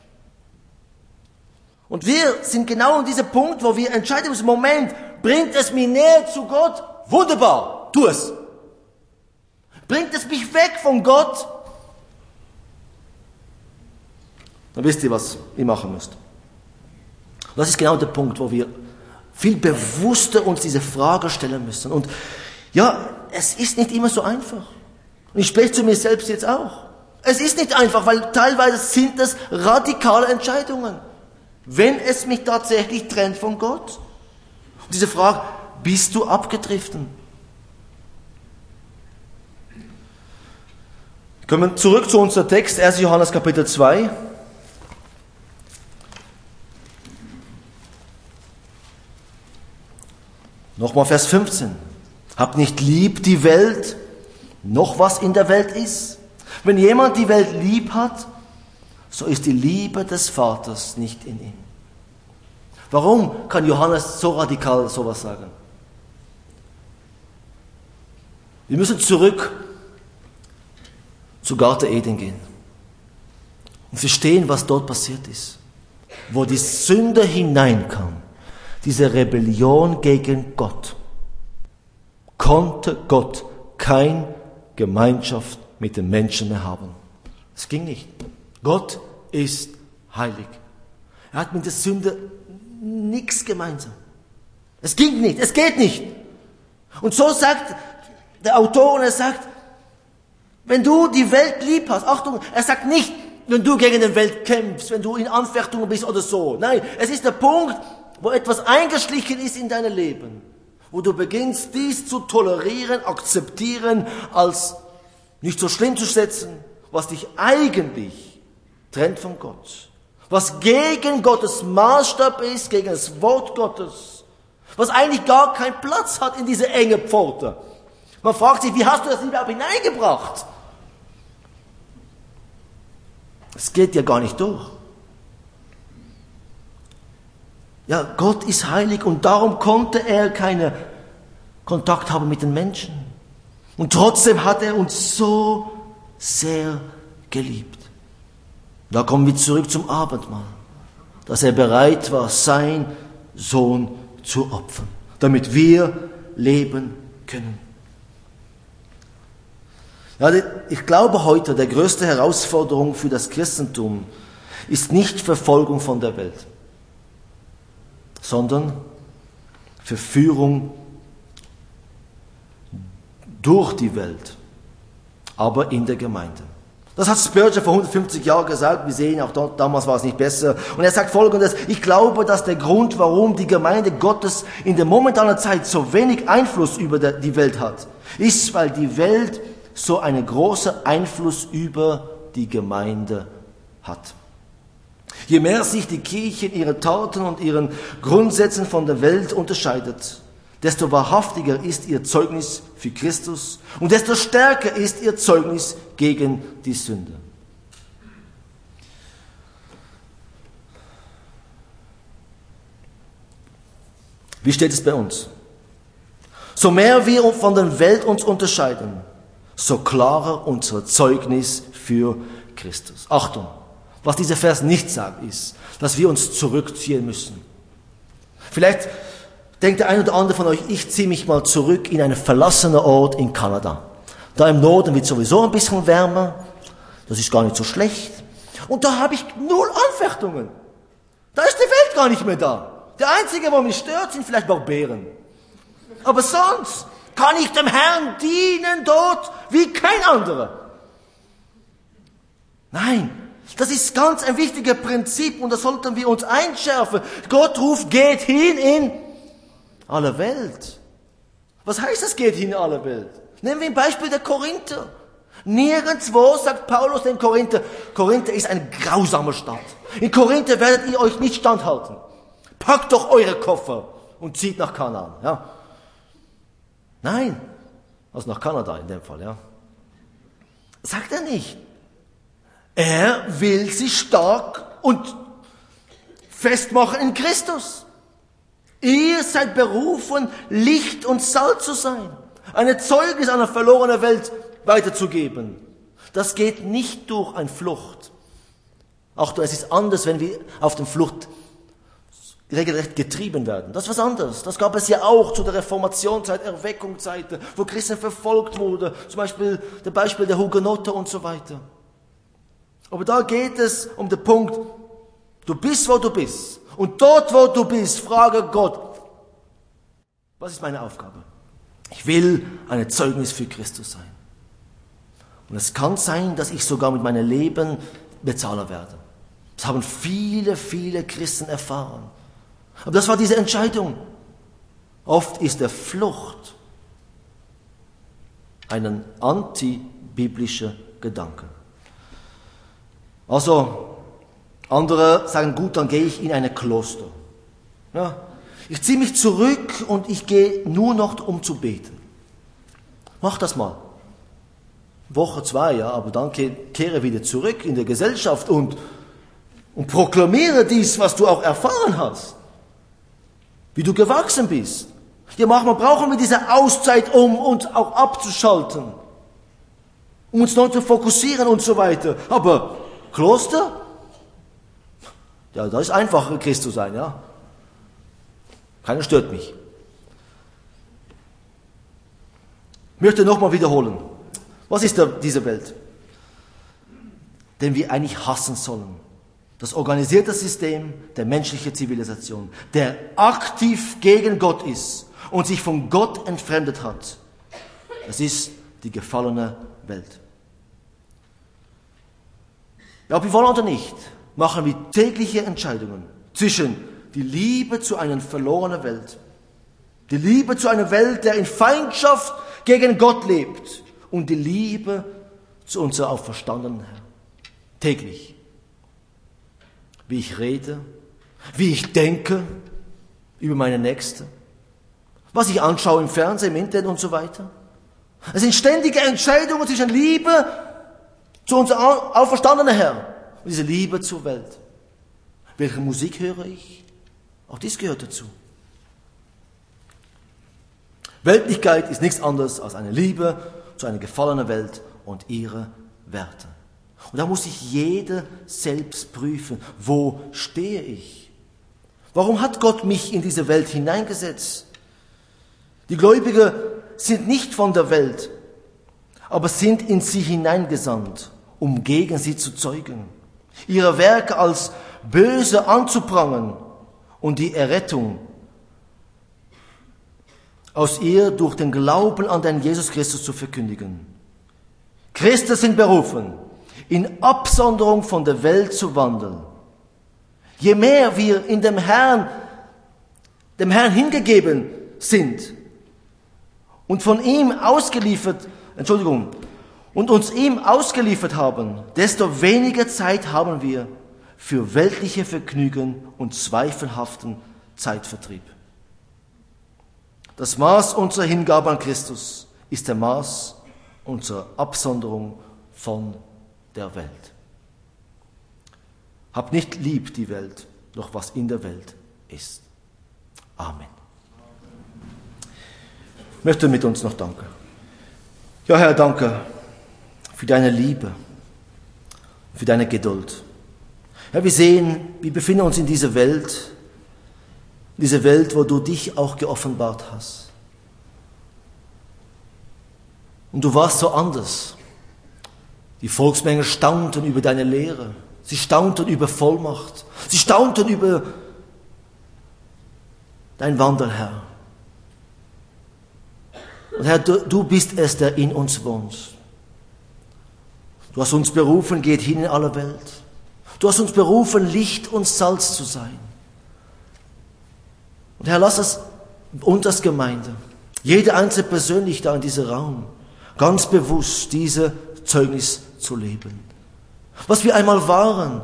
[SPEAKER 1] Und wir sind genau an diesem Punkt, wo wir entscheiden müssen, Moment, bringt es mich näher zu Gott? Wunderbar, tu es. Bringt es mich weg von Gott? Dann wisst ihr, was ihr machen müsst. Und das ist genau der Punkt, wo wir viel bewusster uns diese Frage stellen müssen. Und ja, es ist nicht immer so einfach. Und ich spreche zu mir selbst jetzt auch. Es ist nicht einfach, weil teilweise sind es radikale Entscheidungen, wenn es mich tatsächlich trennt von Gott. Und diese Frage, bist du abgedriftet? Kommen wir zurück zu unserem Text, erster Johannes Kapitel zwei. Nochmal Vers fünfzehn. Habt nicht lieb die Welt, noch was in der Welt ist. Wenn jemand die Welt lieb hat, so ist die Liebe des Vaters nicht in ihm. Warum kann Johannes so radikal sowas sagen? Wir müssen zurück zu Garten Eden gehen und verstehen, was dort passiert ist. Wo die Sünde hineinkam, diese Rebellion gegen Gott, konnte Gott keine Gemeinschaft mit den Menschen mehr haben. Es ging nicht. Gott ist heilig. Er hat mit der Sünde nichts gemeinsam. Es ging nicht, es geht nicht. Und so sagt der Autor, und er sagt, wenn du die Welt lieb hast, Achtung, er sagt nicht, wenn du gegen die Welt kämpfst, wenn du in Anfechtungen bist oder so. Nein, es ist der Punkt, wo etwas eingeschlichen ist in dein Leben, wo du beginnst, dies zu tolerieren, akzeptieren, als nicht so schlimm zu schätzen, was dich eigentlich trennt von Gott. Was gegen Gottes Maßstab ist, gegen das Wort Gottes. Was eigentlich gar keinen Platz hat in diese enge Pforte. Man fragt sich, wie hast du das überhaupt hineingebracht? Es geht ja gar nicht durch. Ja, Gott ist heilig und darum konnte er keinen Kontakt haben mit den Menschen. Und trotzdem hat er uns so sehr geliebt. Da kommen wir zurück zum Abendmahl, dass er bereit war, sein Sohn zu opfern, damit wir leben können. Ja, ich glaube heute, die größte Herausforderung für das Christentum ist nicht Verfolgung von der Welt, sondern Verführung durch die Welt, aber in der Gemeinde. Das hat Spurgeon vor hundertfünfzig Jahren gesagt. Wir sehen, auch dort, damals war es nicht besser. Und er sagt Folgendes: Ich glaube, dass der Grund, warum die Gemeinde Gottes in der momentanen Zeit so wenig Einfluss über die Welt hat, ist, weil die Welt so einen großen Einfluss über die Gemeinde hat. Je mehr sich die Kirche in ihren Taten und ihren Grundsätzen von der Welt unterscheidet, desto wahrhaftiger ist ihr Zeugnis für Christus und desto stärker ist ihr Zeugnis gegen die Sünde. Wie steht es bei uns? So mehr wir von der Welt uns unterscheiden, so klarer unser Zeugnis für Christus. Achtung, was dieser Vers nicht sagt, ist, dass wir uns zurückziehen müssen. Vielleicht denkt der eine oder andere von euch, ich ziehe mich mal zurück in einen verlassenen Ort in Kanada. Da im Norden wird sowieso ein bisschen wärmer, das ist gar nicht so schlecht. Und da habe ich null Anfechtungen. Da ist die Welt gar nicht mehr da. Der Einzige, der mich stört, sind vielleicht Barbären. Aber sonst kann ich dem Herrn dienen dort wie kein anderer. Nein, das ist ganz ein wichtiges Prinzip und das sollten wir uns einschärfen. Gott ruft, geht hin in alle Welt. Was heißt das, geht hin in alle Welt? Nehmen wir ein Beispiel der Korinther. Nirgendwo sagt Paulus den Korinther, Korinther ist eine grausame Stadt. In Korinther werdet ihr euch nicht standhalten. Packt doch eure Koffer und zieht nach Kanaan. Ja? Nein, also nach Kanada in dem Fall. Ja? Sagt er nicht. Er will sie stark und festmachen in Christus. Ihr seid berufen, Licht und Salz zu sein. Eine Zeugnis an eine verlorene Welt weiterzugeben. Das geht nicht durch eine Flucht. Achtung, es ist anders, wenn wir auf der Flucht regelrecht getrieben werden. Das ist was anderes. Das gab es ja auch zu der Reformationszeit, Erweckungszeit, wo Christen verfolgt wurden. Zum Beispiel der Beispiel der Hugenotten und so weiter. Aber da geht es um den Punkt, du bist, wo du bist. Und dort, wo du bist, frage Gott, was ist meine Aufgabe? Ich will ein Zeugnis für Christus sein. Und es kann sein, dass ich sogar mit meinem Leben Bezahler werde. Das haben viele, viele Christen erfahren. Aber das war diese Entscheidung. Oft ist der Flucht ein antibiblischer Gedanke. Also, andere sagen, gut, dann gehe ich in ein Kloster. Ja, ich ziehe mich zurück und ich gehe nur noch, um zu beten. Mach das mal. Woche, zwei, ja, aber dann kehre wieder zurück in der Gesellschaft und, und proklamiere dies, was du auch erfahren hast. Wie du gewachsen bist. Ja, manchmal brauchen wir diese Auszeit, um uns auch abzuschalten. Um uns neu zu fokussieren und so weiter. Aber Kloster? Ja, da ist einfacher, Christ zu sein, ja. Keiner stört mich. Ich möchte nochmal wiederholen. Was ist da, diese Welt? Den wir eigentlich hassen sollen. Das organisierte System der menschlichen Zivilisation, der aktiv gegen Gott ist und sich von Gott entfremdet hat. Das ist die gefallene Welt. Ja, ob wir wollen oder nicht, machen wir tägliche Entscheidungen zwischen die Liebe zu einer verlorenen Welt, die Liebe zu einer Welt, der in Feindschaft gegen Gott lebt, und die Liebe zu unserem auferstandenen Herrn. Täglich. Wie ich rede, wie ich denke über meine Nächsten, was ich anschaue im Fernsehen, im Internet und so weiter. Es sind ständige Entscheidungen zwischen Liebe zu unserem auferstandenen Herrn und diese Liebe zur Welt. Welche Musik höre ich? Auch dies gehört dazu. Weltlichkeit ist nichts anderes als eine Liebe zu einer gefallenen Welt und ihre Werte. Und da muss sich jeder selbst prüfen, wo stehe ich? Warum hat Gott mich in diese Welt hineingesetzt? Die Gläubigen sind nicht von der Welt, aber sind in sie hineingesandt, um gegen sie zu zeugen, ihre Werke als böse anzuprangern und die Errettung aus ihr durch den Glauben an den Jesus Christus zu verkündigen. Christen sind berufen, in Absonderung von der Welt zu wandeln. Je mehr wir in dem Herrn, dem Herrn hingegeben sind und von ihm ausgeliefert, Entschuldigung, und uns ihm ausgeliefert haben, desto weniger Zeit haben wir für weltliche Vergnügen und zweifelhaften Zeitvertrieb. Das Maß unserer Hingabe an Christus ist der Maß unserer Absonderung von der Welt. Habt nicht lieb die Welt, noch was in der Welt ist. Amen. Ich möchte mit uns noch danken. Ja, Herr, danke für deine Liebe, für deine Geduld. Ja, wir sehen, wir befinden uns in dieser Welt, diese Welt, wo du dich auch geoffenbart hast. Und du warst so anders. Die Volksmenge staunten über deine Lehre. Sie staunten über Vollmacht. Sie staunten über dein Wandel, Herr. Und Herr, du, du bist es, der in uns wohnt. Du hast uns berufen, geht hin in alle Welt. Du hast uns berufen, Licht und Salz zu sein. Und Herr, lass es uns als Gemeinde, jede einzelne persönlich da in diesem Raum, ganz bewusst diese Zeugnis zu leben. Was wir einmal waren,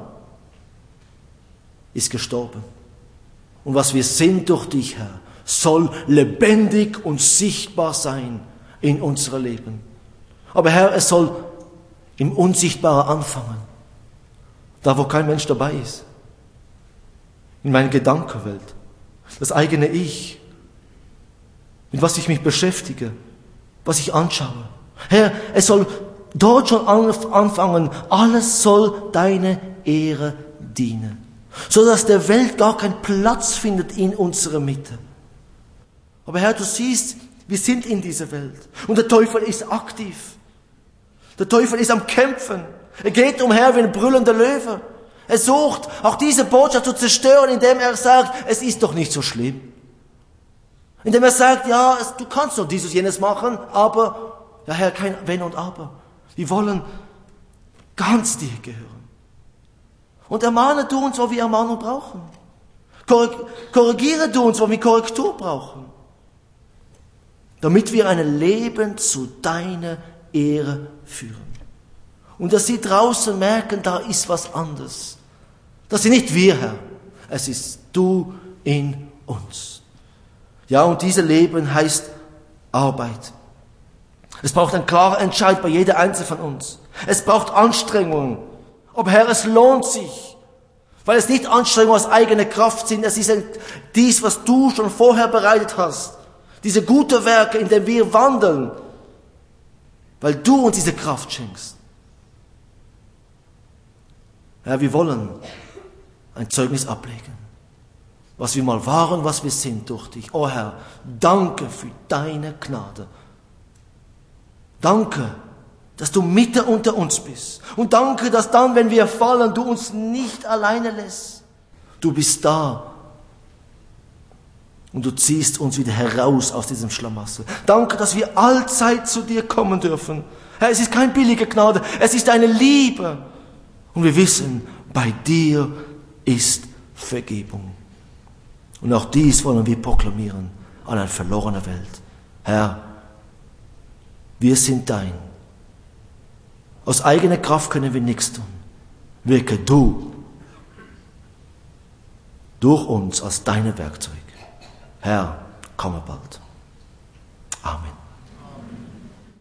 [SPEAKER 1] ist gestorben. Und was wir sind durch dich, Herr, soll lebendig und sichtbar sein in unserem Leben. Aber Herr, es soll im Unsichtbaren anfangen. Da, wo kein Mensch dabei ist. In meiner Gedankenwelt. Das eigene Ich. Mit was ich mich beschäftige. Was ich anschaue. Herr, es soll dort schon anfangen. Alles soll deine Ehre dienen. So dass der Welt gar keinen Platz findet in unserer Mitte. Aber Herr, du siehst, wir sind in dieser Welt. Und der Teufel ist aktiv. Der Teufel ist am Kämpfen. Er geht umher wie ein brüllender Löwe. Er sucht, auch diese Botschaft zu zerstören, indem er sagt, es ist doch nicht so schlimm. Indem er sagt, ja, es, du kannst doch dieses, jenes machen, aber, ja Herr, kein Wenn und Aber. Wir wollen ganz dir gehören. Und ermahne du uns, wo wir Ermahnung brauchen. Korrigiere du uns, wo wir Korrektur brauchen. Damit wir ein Leben zu deiner Ehre führen. Und dass sie draußen merken, da ist was anderes. Das sind nicht wir, Herr. Es ist du in uns. Ja, und dieses Leben heißt Arbeit. Es braucht einen klaren Entscheid bei jeder Einzelne von uns. Es braucht Anstrengungen. Aber Herr, es lohnt sich. Weil es nicht Anstrengungen aus eigener Kraft sind. Es ist dies, was du schon vorher bereitet hast. Diese guten Werke, in denen wir wandeln. Weil du uns diese Kraft schenkst. Herr, wir wollen ein Zeugnis ablegen. Was wir mal waren, was wir sind durch dich. Oh Herr, danke für deine Gnade. Danke, dass du mitten unter uns bist. Und danke, dass dann, wenn wir fallen, du uns nicht alleine lässt. Du bist da. Und du ziehst uns wieder heraus aus diesem Schlamassel. Danke, dass wir allzeit zu dir kommen dürfen. Herr, es ist keine billige Gnade, es ist deine Liebe. Und wir wissen, bei dir ist Vergebung. Und auch dies wollen wir proklamieren an eine verlorene Welt. Herr, wir sind dein. Aus eigener Kraft können wir nichts tun. Wirke du durch uns als deine Werkzeuge. Herr, komme bald. Amen.